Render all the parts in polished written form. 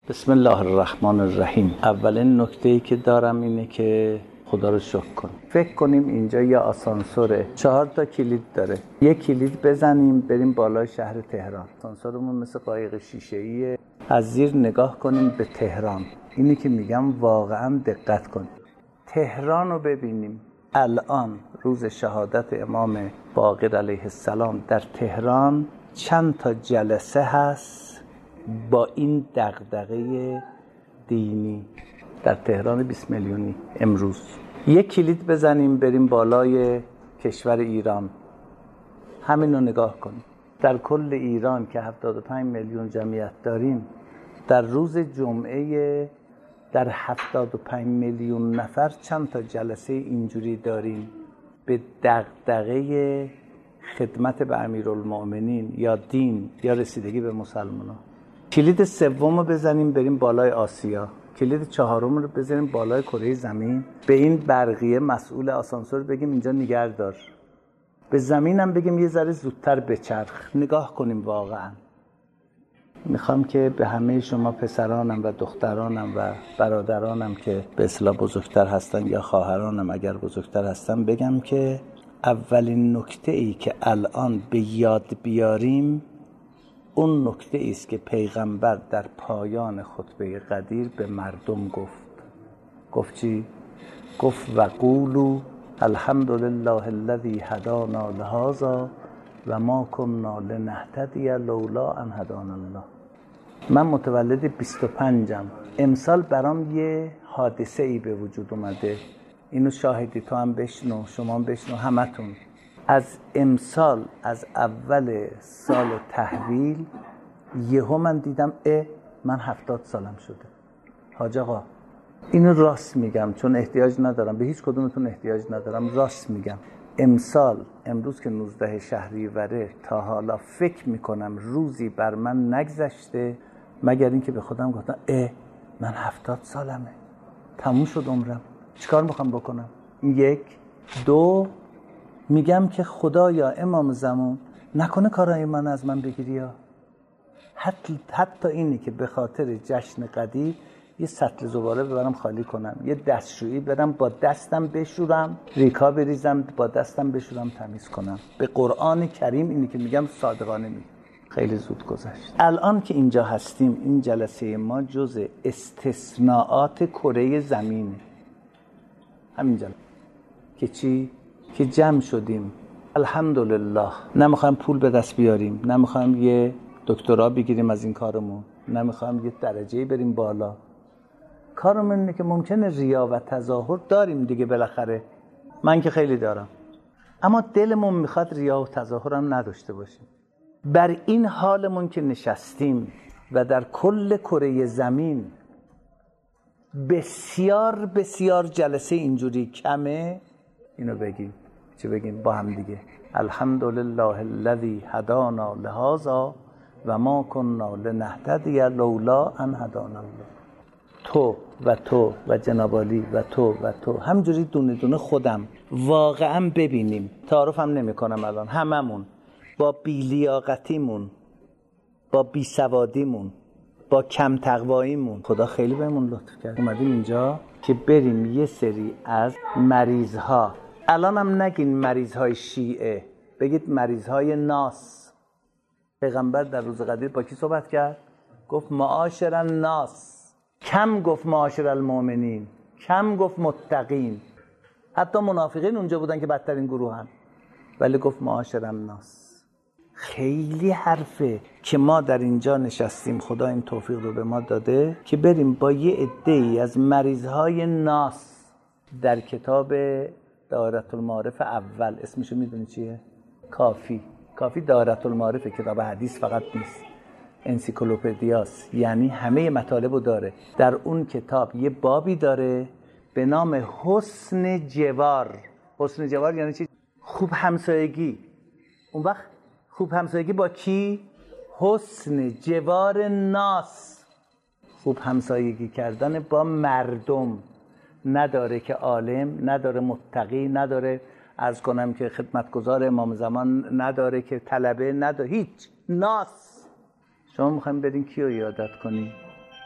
بسم الله الرحمن الرحیم. اولین نکته‌ای که دارم اینه که خدا رو شکر کنیم. فکر کنیم اینجا یه آسانسوره، 4 تا کلید داره. یه کلید بزنیم بریم بالای شهر تهران. آسانسورمون مثل قایق شیشه‌ایه. از زیر نگاه کنیم به تهران. اینی که میگم واقعا دقت کنیم. تهران رو ببینیم. الان روز شهادت امام باقر علیه السلام در تهران چند تا جلسه هست با این دغدغه دینی در تهران 20 میلیونی امروز. یک کلید بزنیم بریم بالای کشور ایران، همین رو نگاه کنیم. در کل ایران که 75 میلیون جمعیت داریم، در روز جمعه در 75 میلیون نفر چند تا جلسه اینجوری داریم به دغدغه خدمت به امیرالمؤمنین یا دین یا رسیدگی به مسلمانان. کلید سوم رو بزنیم بریم بالای آسیا. کلید چهارم رو بزنیم بالای کره زمین. به این برقیه مسئول آسانسور بگیم اینجا نگهدار. به زمینم بگیم یه ذره زودتر بچرخ. نگاه کنیم واقعا. میخوام که به همه شما پسرانم و دخترانم و برادرانم که به اصطلاح بزرگتر هستن یا خواهرانم اگر بزرگتر هستن بگم که اولین نکته ای که الان به یاد بیاریم اون نکته ایست که پیغمبر در پایان خطبه قدیر به مردم گفت چی؟ گفت و قولوا الحمدلله الذی هدانا لهذا و ما كنا لنهتدی لولا ان هدانا الله. من متولد 25م. امسال برام یه حادثه ای به وجود اومده. اینو شاهدی، تو هم بشنو، شما هم بشنو، همتون. از امسال، از اول سال تحویل یهو من دیدم من 70 سالم شده. حاج آقا اینو راست میگم چون احتیاج ندارم، به هیچ کدومتون احتیاج ندارم، راست میگم. امروز که 19 شهریوره تا حالا فکر میکنم روزی بر من نگذشته مگر اینکه به خودم گفتم من 70 سالمه، تموم شد عمرم، چیکار میخوام بکنم؟ 1 2 میگم که خدایا امام زمان نکنه کارای من از من بگیری یا حتی اینی که به خاطر جشن قدیر یه سطل زباله ببرم خالی کنم، یه دستشویی برم با دستم بشورم، ریکا بریزم با دستم بشورم تمیز کنم. به قرآن کریم اینی که میگم صادقانه میگم. خیلی زود گذشت. الان که اینجا هستیم این جلسه ما جزء استثناءات کره زمینه. همین جلسه که چی؟ که جمع شدیم الحمدلله، نمیخوایم پول به دست بیاریم، نمیخوایم یه دکترا بگیریم از این کارمون، نمیخوایم یه درجه بریم بالا. کارمون اینه که ممکنه ریا و تظاهر داریم دیگه بالاخره، من که خیلی دارم، اما دلمون میخواد ریا و تظاهر هم نداشته باشیم. بر این حالمون که نشستیم و در کل کره زمین بسیار بسیار جلسه اینجوری کمه، اینو بگیم. چه بگیم با هم دیگه؟ الحمدلله الذی هدانا لهذا و ما كنا لنهتدی لولا ان هدانا الله. تو و جناب علی و تو همجوری دونه دونه خودم واقعا ببینیم. تعارفم نمی کنم الان، هممون با بی‌لیاقتیمون، با بیسوادیمون، با کم تقواییمون خدا خیلی بهمون لطف کرد. اومدیم اینجا که بریم یه سری از مریضها، الان هم نگین مریضهای شیعه، بگید مریضهای ناس. پیغمبر در روز قدیر با کی صحبت کرد؟ گفت معاشر الناس. کم گفت معاشر المؤمنین، کم گفت متقین. حتی منافقین اونجا بودن که بدترین گروهن، ولی گفت معاشر الناس. خیلی حرفه که ما در اینجا نشستیم، خدا این توفیق رو به ما داده که بریم با یه عده‌ای از مریضهای ناس. در کتاب دایره المعارف اول، اسمشو میدونی چیه؟ کافی دایره المعارف، کتاب حدیث فقط نیست، انسیکلوپدیاست، یعنی همه مطالبو داره. در اون کتاب یه بابی داره به نام حسن جوار. حسن جوار یعنی چی؟ خوب همسایگی. اون وقت خوب همسایگی با کی؟ حسن جوار ناس. خوب همسایگی کردن با مردم، نداره که عالم، نداره متقی، نداره عرض کنم که خدمتگزار امام زمان، نداره که طلبه، نداره هیچ، ناس. شما میخوایم برین کیو یادت کنی؟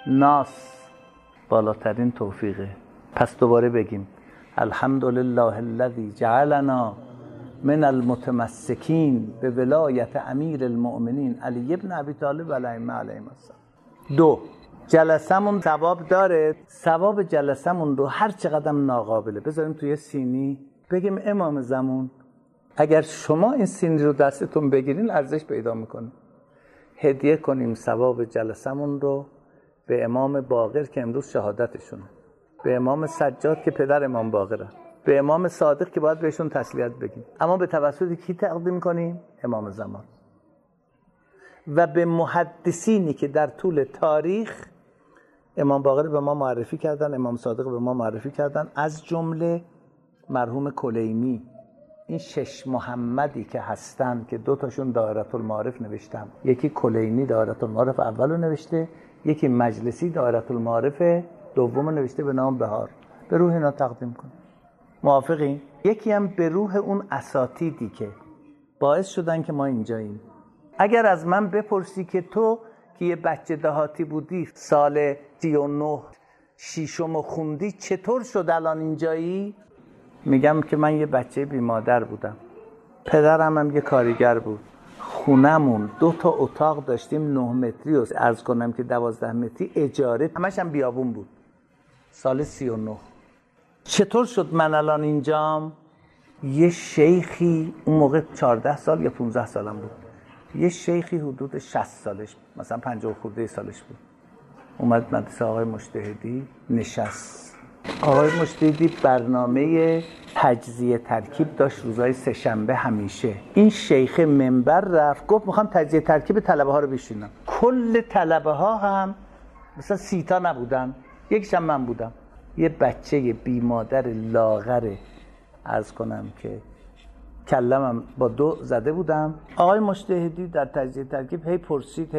ناس بالاترین توفیقه. پس دوباره بگیم الحمدلله الذی جعلنا من المتمسکین به ولایت امیر المؤمنین علی ابن ابی طالب علیه السلام. 2. جلسمون ثواب داره. ثواب جلسمون رو هر چقدر ناقابله بذاریم توی سینی، بگیم امام زمان اگر شما این سینی رو دستتون بگیرین ارزش پیدا میکنه. هدیه کنیم ثواب جلسمون رو به امام باقر که امروز شهادتشونه، به امام سجاد که پدر امام باقره، به امام صادق که باید بهشون تسلیت بگیم. اما به توسط کی تقدیم کنیم؟ امام زمان. و به محدثینی که در طول تاریخ امام باقر به ما معرفی کردن، امام صادق به ما معرفی کردن، از جمله مرحوم کلیمی. این 6 محمدی که هستن که 2 تاشون دائره المعارف نوشتم، یکی کلیمی دائره المعارف اولو نوشته، یکی مجلسی دائره المعارف دومو نوشته به نام بهار. به روح اینا تقدیم کن. موافقین؟ یکی هم به روح اون اساتیدی که باعث شدن که ما اینجاییم. اگر از من بپرسی که تو که یه بچه دهاتی بودی سال 39 شیشم خوندی چطور شد الان اینجایی؟ میگم که من یه بچه بی مادر بودم، پدرم هم یه کارگر بود، خونمون 2 تا اتاق داشتیم 9 متری و عرض کنم که 12 متری اجاره، همش هم بیابون بود. سال 39 چطور شد من الان اینجام؟ یه شیخی اون موقع 14 سال یا 15 سالم بود، یه شیخی حدود 60 سالش مثلا 50 خورده سالش بود، اومد مدرسه آقای مجتهدی نشست. آقای مجتهدی برنامه تجزیه ترکیب داشت روزهای سه‌شنبه همیشه. این شیخ منبر رفت گفت میخوام تجزیه ترکیب طلبه ها رو بشینم. کل طلبه ها هم مثلا 30 تا نبودن، یکیشم من بودم، یه بچه بی مادر لاغره، عرض کنم که کلمم با 2 زده بودم. آقای مجتهدی در تجزیه ترکیب هی پرسید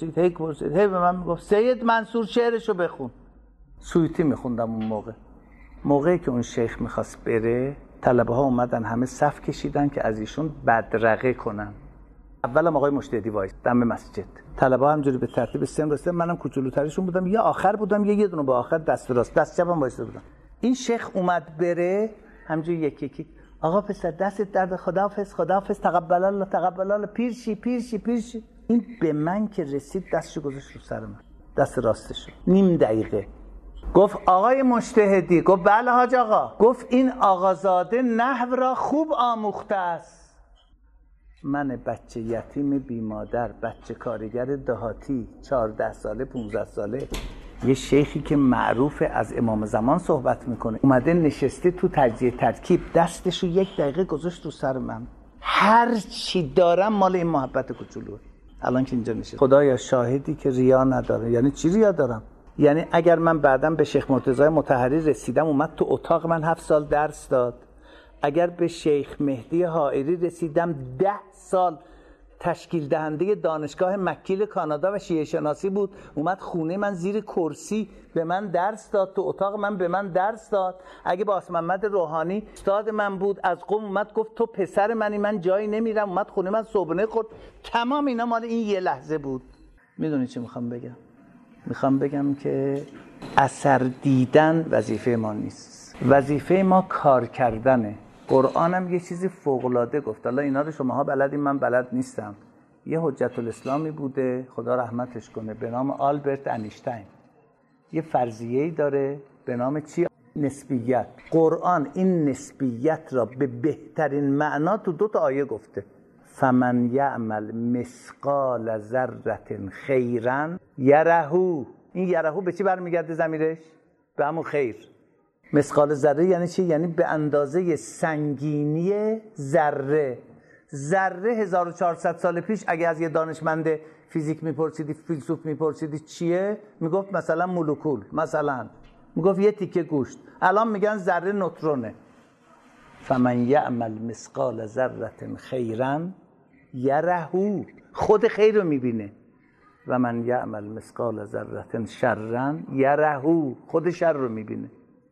هی به من میگفت سید منصور شعرشو بخون. سویتی میخوندم اون موقعی که اون شیخ میخواست بره، طلبه ها اومدن همه صف کشیدن که از ایشون بدرقه کنن. اولم آقای مجتهدی وایس دم مسجد، طلبه ها همجوری به ترتیب سن رسیدن، منم کوچولوترشون بودم، یا آخر بودم یا یه دونه با آخر دست راست، دست چپم وایساده بودم. این شیخ اومد بره همجوری یکی آقا پسر دستت درد، خداحافظ، تقبل الله، پیرشی. این به من که رسید دستشو گذاشت رو سر من، دست راستشو، نیم دقیقه. گفت آقای مجتهدی، گفت بله حاج آقا، گفت این آقازاده نحو را خوب آموخته است. من بچه یتیم بی مادر، بچه کارگر دهاتی 14 ساله 15 ساله، یه شیخی که معروفه از امام زمان صحبت میکنه اومده نشسته تو تجزیه ترکیب، دستشو 1 دقیقه گذاشت رو سر من. هر چی دارم مال این محبت کوچولوه. الان که اینجا نشست خدایا شاهدی که ریا نداره. یعنی چی ریا دارم؟ یعنی اگر من بعداً به شیخ مرتضی مطهری رسیدم، اومد تو اتاق من 7 سال درس داد، اگر به شیخ مهدی حائری رسیدم 10 سال تشکیل دهنده دانشگاه مکیل کانادا و شیعه شناسی بود، اومد خونه من زیر کرسی به من درس داد، تو اتاق من به من درس داد. اگه با محمد روحانی استاد من بود، از قم اومد گفت تو پسر منی، من جایی نمیرم، اومد خونه من صبحونه خورد. تمام اینا مال این یه لحظه بود. میدونی چی میخوام بگم؟ میخوام بگم که اثر دیدن وظیفه ما نیست، وظیفه ما کار کردنه. قرآن هم یه چیزی فوق‌العاده گفت، حالا اینا رو شماها بلدین، من بلد نیستم. یه حجت الاسلامی بوده خدا رحمتش کنه به نام آلبرت انیشتین، یه فرضیه‌ای داره به نام چی؟ نسبیت. قرآن این نسبیت را به بهترین معنا تو 2 تا آیه گفته. فمن یعمل مثقال ذره خیرا یره. این یره به چی برمیگرده ضمیرش؟ به همون خیر. مثقال ذره یعنی چی؟ یعنی به اندازه سنگینی ذره. ذره 1400 سال پیش اگه از یه دانشمند فیزیک میپرسیدی، فیلسوف میپرسیدی چیه، میگفت مثلا مولکول، مثلا میگفت یه تیکه گوشت. الان میگن ذره نوترونه. فمن یعمل مثقال ذره خیرا یره، خود خیر رو میبینه. و من یعمل مثقال ذره شرا یره، خود شر رو میبینه.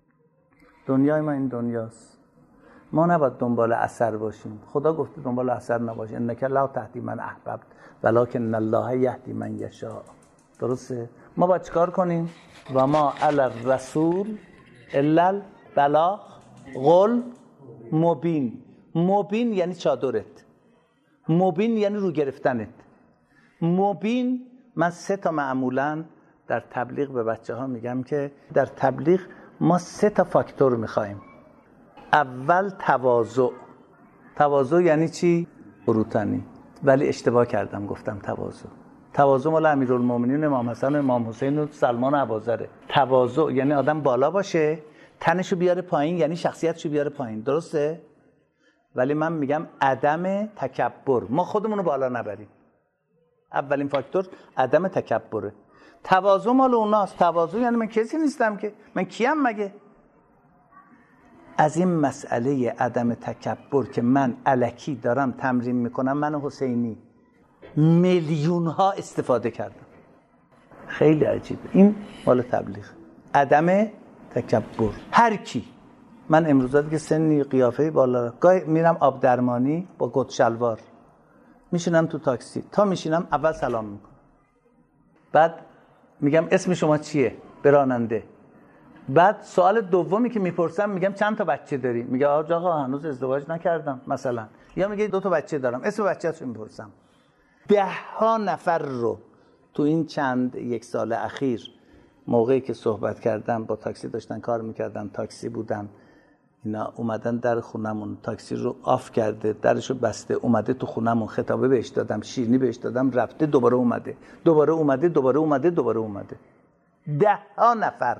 دنیای ما این دنیاست. ما نباید دنبال اثر باشیم. خدا گفته دنبال اثر نباشیم. انک لا تهدی من احببت ولکن الله یهدی من یشاء. درسته؟ ما باید چیکار کنیم؟ و ما علی الرسول الا البلاغ قل مبین. مبین یعنی چادرت، مبین یعنی رو گرفتنت. مبین، من 3 معمولا در تبلیغ به بچه ها میگم که در تبلیغ ما 3 فاکتور میخوایم. اول تواضع. تواضع یعنی چی؟ فروتنی. ولی اشتباه کردم گفتم تواضع. تواضع مال امیرالمومنین امام حسن و امام حسین و سلمان و ابوذر. تواضع یعنی آدم بالا باشه، تنشو بیاره پایین، یعنی شخصیتشو بیاره پایین. درسته؟ ولی من میگم عدم تکبر، ما خودمونو بالا نبریم. اولین فاکتور عدم تکبره. تواضع مال اوناست. تواضع یعنی من کسی نیستم که، من کیم مگه؟ از این مسئله عدم تکبر که من الکی دارم تمرین میکنم، من حسینی میلیون ها استفاده کردم. خیلی عجیبه. این مال تبلیغ. عدم تکبر. هر کی، من امروزات که سنی قیافه بالا، گاهی میرم آب درمانی با کت شلوار، میشینم تو تاکسی، تا میشینم اول سلام میکنم، بعد میگم اسم شما چیه؟ به راننده. بعد سوال دومی که میپرسم میگم چند تا بچه داری؟ میگه آقا هنوز ازدواج نکردم مثلا، یا میگه 2 تا بچه دارم. اسم بچه‌شو میپرسم. 10 نفر رو تو این چند 1 سال اخیر، موقعی که صحبت کردم با تاکسی داشتن کار میکردن، تاکسی بودن، اینا اومدن در خونمون، تاکسی رو آف کرده، درشو بسته، اومده تو خونمون، خطابه بهش دادم، شیرینی بهش دادم، رفته دوباره اومده، دوباره اومده، دوباره اومده، دوباره اومده. 10 نفر.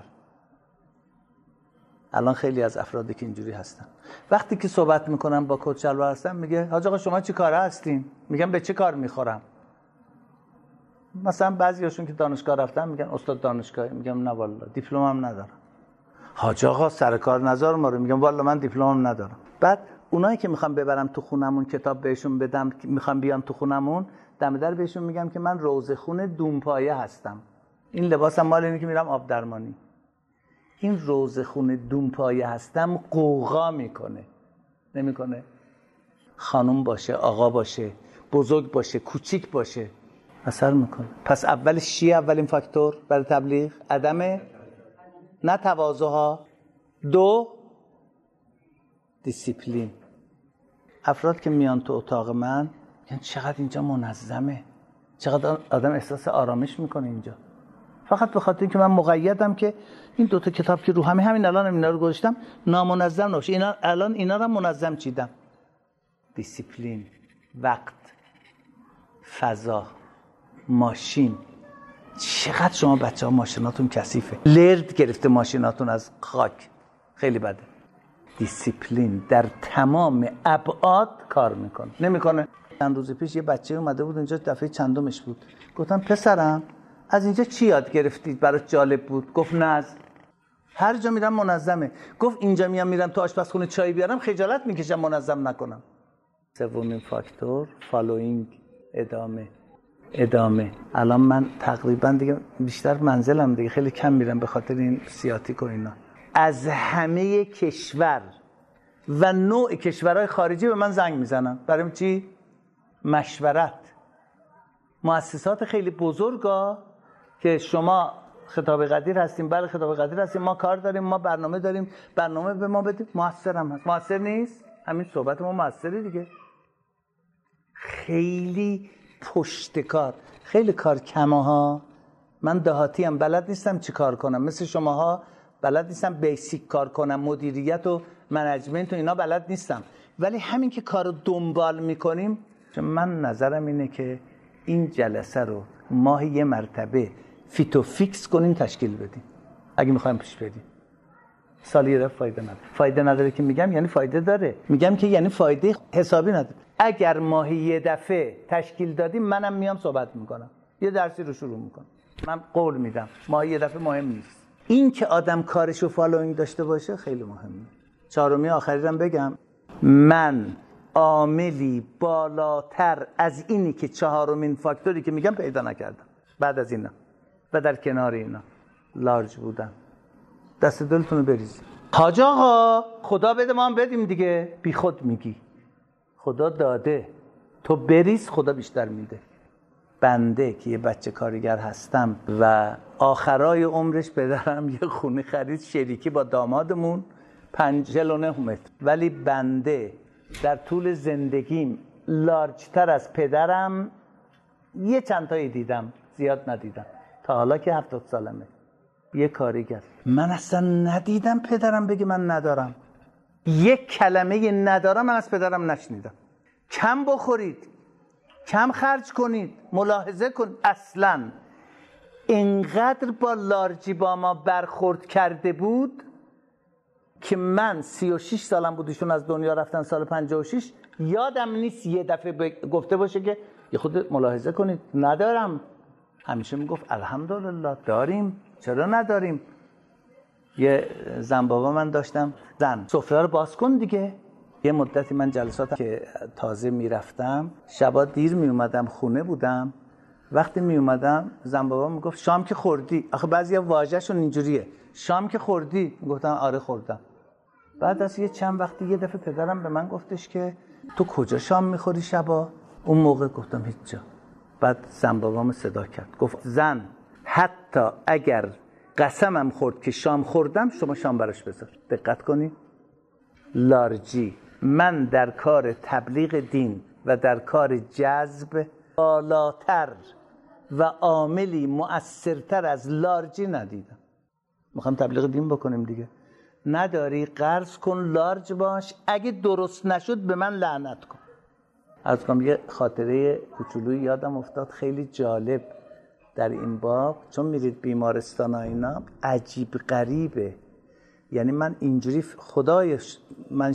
الان خیلی از افرادی که اینجوری هستن، وقتی که صحبت میکنم با کت شلوار هستم، میگه حاج آقا شما چی کاره هستین؟ میگم به چه کار میخورم؟ مثلا بعضیاشون که دانشگاه رفتن میگن استاد دانشگاهی، میگم نه والله دیپلمم ندارم. حاج آقا سر کار نذار ما رو، میگم والله من دیپلمم ندارم. بعد اونایی که میخوام ببرم تو خونمون کتاب بهشون بدم، میخوام بیان تو خونمون، دم در بهشون میگم که من روضه‌خون دونپایه هستم. این لباسم مال اینه که میرم آب درمانی. این روضه‌خون دونپایه هستم قوقا میکنه. نمیکنه؟ خانم باشه، آقا باشه، بزرگ باشه، کوچیک باشه، اثر میکنه. پس اولش چیه؟ اولین فاکتور برای تبلیغ عدم نه تواضع ها. 2 دیسیپلین. افراد که میان تو اتاق من میگن چقدر اینجا منظمه، چقدر آدم احساس آرامش میکنه اینجا. فقط به خاطر اینکه من مقیدم که این 2 تا کتاب که رو همین الان اینا رو گذاشتم نامنظم نباشه. اینا الان اینا رو منظم چیدم. دیسیپلین، وقت، فضا، ماشین. چقدر شما بچه‌ها ماشیناتون کثیفه، لرد گرفته ماشیناتون از خاک، خیلی بده. دیسیپلین در تمام ابعاد کار میکنه. نمیکنه؟ چند روز پیش یه بچه اومده بود اینجا، دفعه چندمش بود، گفتم پسرم از اینجا چی یاد گرفتید برات جالب بود؟ گفت نظم. هر جا میرم منظمه. گفت اینجا میرم تو آشپزخونه چای بیارم خجالت میکشم منظم نکنم. 3مین فاکتور فالوینگ، ادامه. الان من تقریبا دیگه بیشتر منزلم دیگه، خیلی کم میرم به خاطر این سیاتیک و اینا. از همه کشور و نوع کشورهای خارجی به من زنگ میزنن. برای چی؟ مشورت. مؤسسات خیلی بزرگا که شما خطاب قدیر هستیم، بله خطاب قدیر هستیم، ما کار داریم، ما برنامه داریم، برنامه به ما بدید. موثرم هست. موثر نیست؟ همین صحبت ما موثره دیگه. خیلی پشتکار، خیلی کار کمه ها. من دهاتی ام، بلد نیستم چی کار کنم، مثل شماها بلد نیستم بیسیک کار کنم، مدیریت و منیجمنت و اینا بلد نیستم. ولی همین که کارو دنبال میکنیم، من نظرم اینه که این جلسه رو ماهی 1 مرتبه فیتو فیکس کنیم، تشکیل بدیم اگه میخوایم پیش بریم. سالی یه فایده نداره. فایده نداره که میگم یعنی فایده داره، میگم که یعنی فایده حسابی نداره. اگر ماهی 1 دفعه تشکیل دادیم، منم میام صحبت میکنم، یه درسی رو شروع میکنم. من قول میدم ماهی 1 دفعه مهم نیست. این که آدم کارشو فالوینگ داشته باشه خیلی مهمه. 4می آخریرم بگم، من عاملی بالاتر از اینی که 4مین فاکتوری که میگم پیدا نکردم بعد از اینا و در کنار اینا لارج بودن. دست دلتون رو بریزید. حاج آقا خدا بده ما هم بدیم دیگه. بی خود میگی، خدا داده، تو بریز خدا بیشتر میده. بنده که یه بچه کارگر هستم و آخرای عمرش پدرم یه خونه خرید شریکی با دامادمون 59 متر، ولی بنده در طول زندگیم لارجتر از پدرم یه چند تایی دیدم، زیاد ندیدم تا حالا که 70 سالمه. یه کارگر من اصلا ندیدم پدرم بگه من ندارم. یک کلمه ندارم من از پدرم نشنیدم. کم بخورید، کم خرج کنید، ملاحظه کن. اصلا اینقدر با لارجی با ما برخورد کرده بود که من 36 سالم بود ایشون از دنیا رفتن سال 56. یادم نیست یه دفعه گفته باشه که یه خود ملاحظه کنید ندارم. همیشه میگفت الحمدلله داریم، چرا نداریم. یه زن بابا من داشتم، زن سفره رو باز کن دیگه. یه مدتی من جلسات که تازه میرفتم شبا دیر میومدم، خونه بودم. وقتی میومدم زن بابا میگفت شام که خوردی؟ آخه بعضیا واژه‌شون اینجوریه، شام که خوردی؟ گفتم آره خوردم. بعد از یه چند وقتی یه دفعه پدرم به من گفتش که تو کجا شام میخوری شبا؟ اون موقع گفتم هیچ جا. بعد زن بابام صدا کرد گفت زن حتی اگر قسمم خورد که شام خوردم شما شام براش بذار. دقت کنید لارجی. من در کار تبلیغ دین و در کار جذب بالاتر و عاملی مؤثرتر از لارجی ندیدم. میخوام تبلیغ دین بکنیم دیگه. نداری قرض کن، لارج باش، اگه درست نشد به من لعنت کن. از کنم یه خاطره کوچولویی یادم افتاد خیلی جالب در این باب. چون میرید بیمارستان ها اینا عجیب غریبه. یعنی من اینجوری خدای من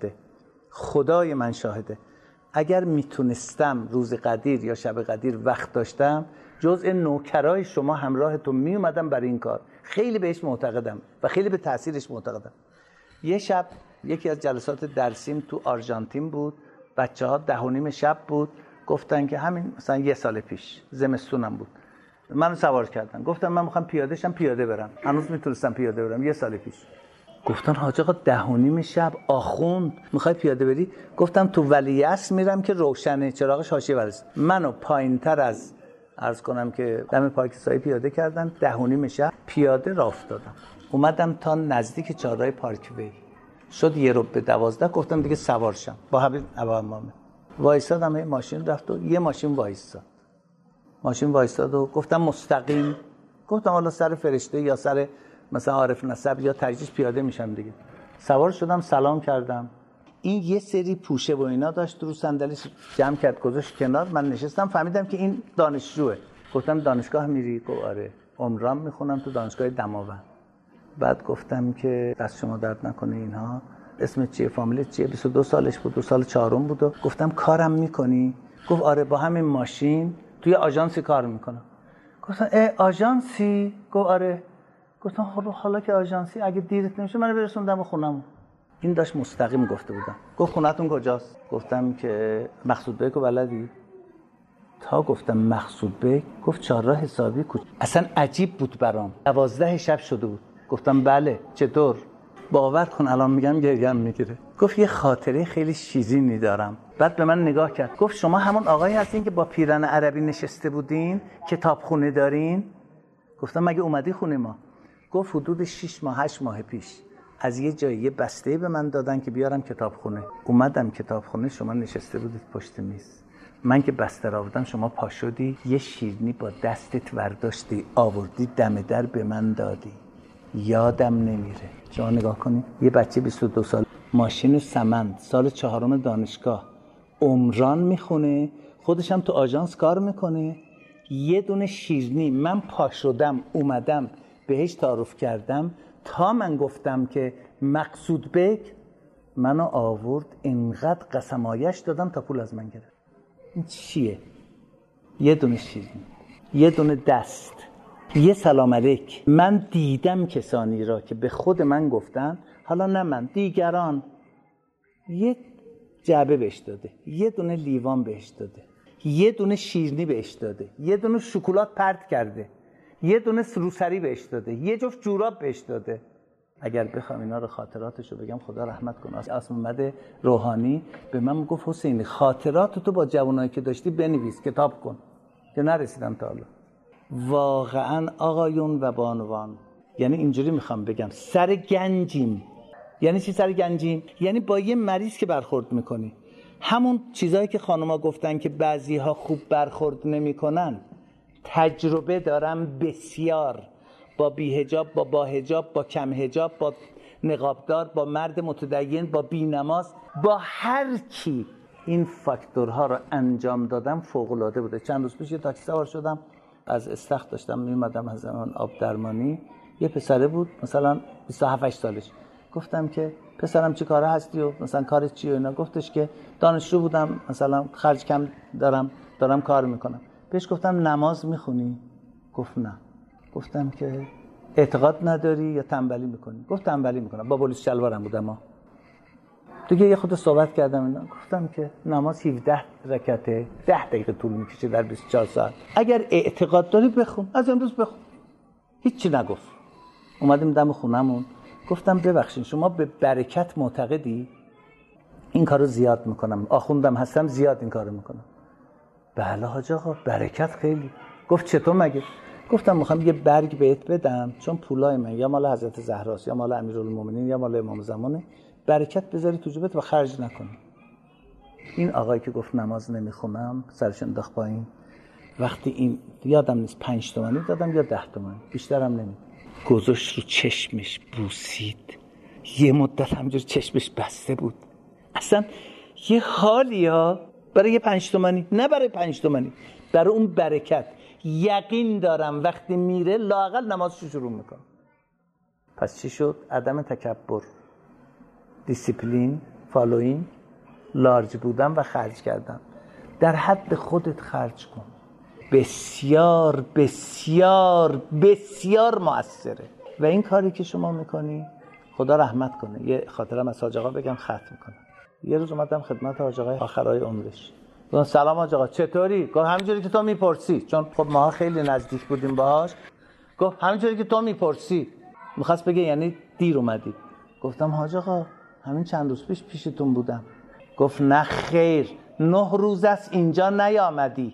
شاهده اگر میتونستم روز قدیر یا شب قدیر وقت داشتم جزء نوکرای شما همراهتون میومدم برای این کار. خیلی بهش معتقدم و خیلی به تاثیرش معتقدم. یه شب یکی از جلسات درسیم تو آرژانتین بود. بچه‌ها 10:30 شب بود. گفتن که همین مثلا یه سال پیش زمستونم بود. منو سوار کردن. گفتم من میخوام پیاده برم. هنوز میتونستم پیاده برم یه سال پیش. گفتن حاج آقا 10:30 شب آخوند میخوای پیاده بری؟ گفتم تو ولیعصر میرم که روشنه، چراغش حاشیه برس. منو پایینتر از عرض کنم که دم پارک سایه پیاده کردن. 10:30 شب پیاده راه افتادم. اومدم تا نزدیک چهارراه پارک وی. شد 11:50. گفتم دیگه سوار شم. با همین عوامه وایسادم. ماشین رفت و یه ماشین وایساد و گفتم مستقیم. گفتم حالا سر فرشته یا سر مثلا عارف نسب یا ترجیح پیاده میشم دیگه. سوار شدم، سلام کردم. این یه سری پوشه و اینا داشت رو صندلیش جمع کرد گذاشت کنار. من نشستم، فهمیدم که این دانشجوه. گفتم دانشگاه میری؟ گفت آره عمران میخونم تو دانشگاه دماوند. بعد گفتم که دست شما درد نکنه اینها. اسمت چیه؟ فامیلت چیه؟ 22 سالش بود، 2 سال چهارم بود. و گفتم کارم میکنی؟ گفت آره با همین ماشین توی آژانسی کار میکنم. گفتم آژانسی؟ گفت آره. گفتم حالا که آژانسی اگه دیرت نمیشه منو برسوندم خونم. این داشت مستقیم گفته بودم. گفت خونتون کجاست؟ گفتم که مقصود بیک رو بلدی؟ تا گفتم مقصود بیک گفت چهارراه حسابی اصلا عجیب بود برام. 12 شب شده بود. گفتم بله. چطور؟ باور کن الان میگم گریم میگیره. گفت یه خاطره خیلی شیرینی دارم. بعد به من نگاه کرد گفت شما همون آقایی هستین که با پیرن عربی نشسته بودین کتابخونه دارین؟ گفتم مگه اومدی خونه ما؟ گفت حدود 6 ماه 8 ماه پیش از یه جایی یه بسته به من دادن که بیارم کتابخونه. اومدم کتابخونه، شما نشسته بودید پشت میز. من که بسته را بودم شما پا شدی یه شیرینی با دستت ورداشتی آوردی دم در به من دادی. یادم نمیره. شما نگاه کنید یه بچه 22 سال ماشین سمند سال 4 دانشگاه عمران میخونه، خودش هم تو آژانس کار میکنه. یه دونه شیرینی من پا شدم اومدم بهش تعارف کردم. تا من گفتم که مقصود بیک منو آورد اینقدر قسمایش دادم تا پول از من گرفت. این چیه؟ یه دونه شیرینی، یه دونه دست، یه سلام علیک. من دیدم کسانی را که به خود من گفتن، حالا نه من، دیگران، یه جعبه بهش داده، یه دونه لیوان بهش داده، یه دونه شیرینی بهش داده، یه دونه شکلات پرت کرده، یه دونه روسری بهش داده، یه جفت جوراب بهش داده. اگر بخوام اینا رو خاطراتشو بگم خدا رحمت کنه. اسم محمد روحانی به من گفت حسین خاطرات تو با جوانایی که داشتی بنویس، کتاب کن. یا نرسیدم تا حالا؟ واقعا آقایون و بانوان، یعنی اینجوری میخوام بگم سر گنجیم. یعنی چی سر گنجیم؟ یعنی با یه مریض که برخورد میکنی، همون چیزایی که خانوما گفتن که بعضیها خوب برخورد نمیکنن، تجربه دارم بسیار، با بی‌حجاب، با حجاب، با کم حجاب، با نقابدار، با مرد متدین، با بی‌نماز، با هر کی این فاکتورها رو انجام دادم فوق‌العاده بوده. چند روز پیش یه تاکسی سوار شدم، از استخر داشتم میومدم از زمان آب درمانی، یه پسره بود مثلا 27-8 سالش. گفتم که پسرم چی کاره هستی و مثلا کارت چیه؟ اینا گفتش که دانشجو بودم، مثلا خرج کم دارم کار میکنم. بهش گفتم نماز میخونی؟ گفت نه. گفتم که اعتقاد نداری یا تنبلی میکنی؟ گفت تنبلی میکنم. با بلوز شلوارم بودم. ما دیگه یه خود صحبت کردم اینا. گفتم که نماز 17 رکعته، 10 دقیقه طول میکشه در 24 ساعت. اگر اعتقاد داری بخون، از امروز بخون. هیچی نگفت. اومدیم دم خونمون، گفتم ببخشید شما به برکت معتقدی؟ این کارو زیاد میکنم، آخوندم هستم زیاد این کارو میکنم. بله حاج آقا برکت خیلی. گفت چطور مگه؟ گفتم میخوام یه برگ بهت بدم، چون پولای من یا مال حضرت زهراست یا مال امیرالمومنین یا مال امام زمانه، برکت بذاری تو جیبت و خرج نکنی. این آقایی که گفت نماز نمیخونم سرش انداخت پایین. وقتی این یادم نیست 5 تومانی دادم یا 10 تومانی، بیشترم نمیدونم. گذاشت رو چشمش بوسید، یه مدت همجور چشمش بسته بود. اصلا یه حالی ها برای یه 5 تومانی، نه برای 5 تومانی، برای اون برکت. یقین دارم وقتی میره لااقل نمازشو شروع میکنه. پس چی شد؟ عدم تکبر، دیسیپلین، فالوینگ، لارج بودن و خرج کردن. در حد خودت خرج کن. بسیار بسیار بسیار مؤثره. و این کاری که شما میکنی خدا رحمت کنه. یه خاطرم از حاج آقا بگم ختم کنم. یه روز اومدم خدمت حاج آقا آخرای عمرش. گفتم سلام حاج آقا چطوری؟ گفت همینجوری که تو میپرسی، چون خب ما خیلی نزدیک بودیم باهاش. گفت همینجوری که تو میپرسی. میخواست بگه یعنی دیر اومدی. گفتم حاج آقا همین چند روز پیشتون بودم. گفت نه خیر، 9 روز است اینجا نیامدی.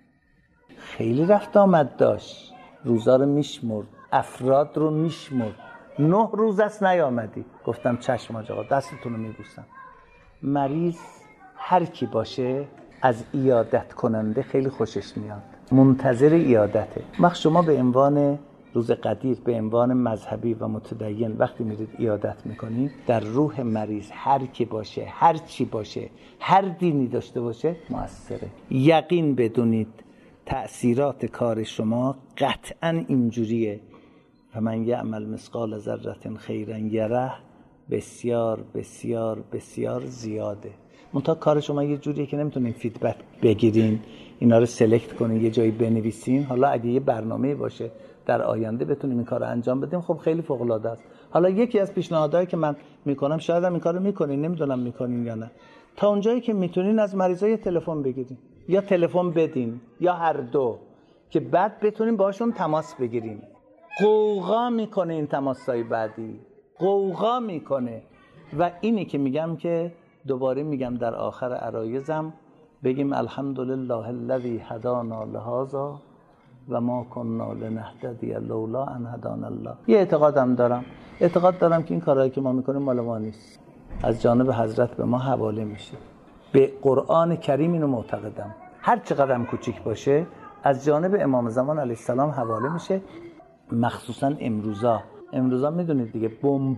خیلی رفت آمد داشت، روزا رو میشمرد، افراد رو میشمرد. 9 روز است نیامدی. گفتم چشم حاج آقا، دستتون رو میبوسم. مریض هر کی باشه از عیادت کننده خیلی خوشش میاد، منتظر عیادته. وقت شما به عنوان روز قدیر، به عنوان مذهبی و متدین وقتی میرید عیادت میکنید، در روح مریض هر کی باشه، هر چی باشه، هر دینی داشته باشه مؤثره. یقین بدونید تأثیرات کار شما قطعا اینجوریه. فمن یعمل مثقال ذره خیرا یره، بسیار بسیار بسیار زیاده. منتها کار شما یه جوریه که نمیتونین فیدبک بگیرین، اینا رو سلکت کنین، یه جایی بنویسین. حالا اگه یه برنامه باشه در آینده بتونیم این کار رو انجام بدیم، خب خیلی فوق العاده است. حالا یکی از پیشنهادهایی که من میکنم، شاید هم این کارو میکنین، نمیدونم میکنین یا نه، تا اونجایی که میتونین از مریضای تلفن بگیرین یا تلفن بدین یا هر دو، که بعد بتونین باشون تماس بگیرین. قوقا میکنه این تماسای بعدی، قوقا میکنه. و اینی که میگم که دوباره میگم در آخر عرایزم بگیم الحمدلله الذی هدانا لهذا و ما كنا لنهتدی لولا ان هدانا الله. یه اعتقاد دارم که این کارهایی که ما میکنیم مال ما نیست، از جانب حضرت به ما حواله میشه. به قرآن کریم اینو معتقدم، هر چقدر هم کوچیک باشه از جانب امام زمان علیه السلام حواله میشه. مخصوصا امروزا میدونید دیگه،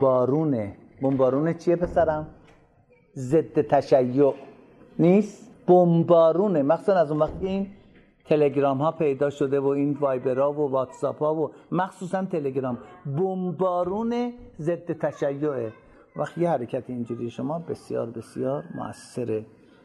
بمبارونه چیه پسرم؟ ضد تشیع نیست، بمبارونه. مخصوصا از اون وقتی این تلگرام ها پیدا شده و این وایبرها و واتساپ ها و مخصوصا تلگرام، بمبارون ضد تشیعه. وقتی یه حرکت اینجوری شما بسیار بسیار مؤثره.